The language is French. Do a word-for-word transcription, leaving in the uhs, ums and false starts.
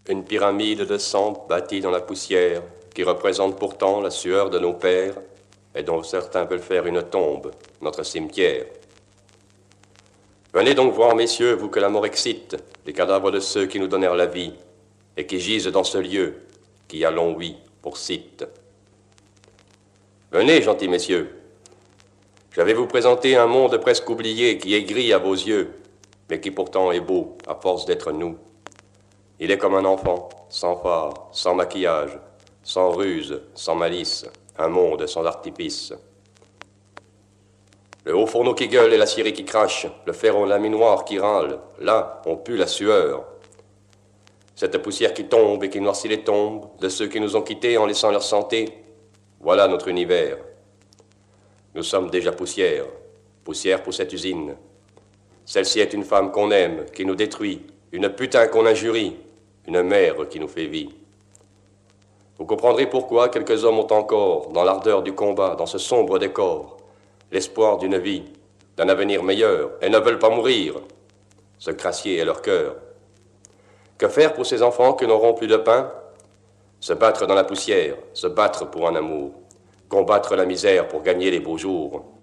Une pyramide de sang bâtie dans la poussière, qui représente pourtant la sueur de nos pères, et dont certains veulent faire une tombe, notre cimetière. Venez donc voir, messieurs, vous que la mort excite, les cadavres de ceux qui nous donnèrent la vie, et qui gisent dans ce lieu, qui a long oui pour site. Venez, gentils messieurs, je vais vous présenter un monde presque oublié, qui est gris à vos yeux, mais qui pourtant est beau, à force d'être nous. Il est comme un enfant, sans phare, sans maquillage, sans ruse, sans malice, un monde sans artifice. Le haut fourneau qui gueule et la scierie qui crache, le fer au laminoir qui râle, là, on pue la sueur. Cette poussière qui tombe et qui noircit les tombes de ceux qui nous ont quittés en laissant leur santé, voilà notre univers. Nous sommes déjà poussière, poussière pour cette usine. Celle-ci est une femme qu'on aime, qui nous détruit, une putain qu'on injurie, une mère qui nous fait vie. Vous comprendrez pourquoi quelques hommes ont encore, dans l'ardeur du combat, dans ce sombre décor, l'espoir d'une vie, d'un avenir meilleur, et ne veulent pas mourir. Ce crassier est leur cœur. Que faire pour ces enfants qui n'auront plus de pain? Se battre dans la poussière, se battre pour un amour, combattre la misère pour gagner les beaux jours.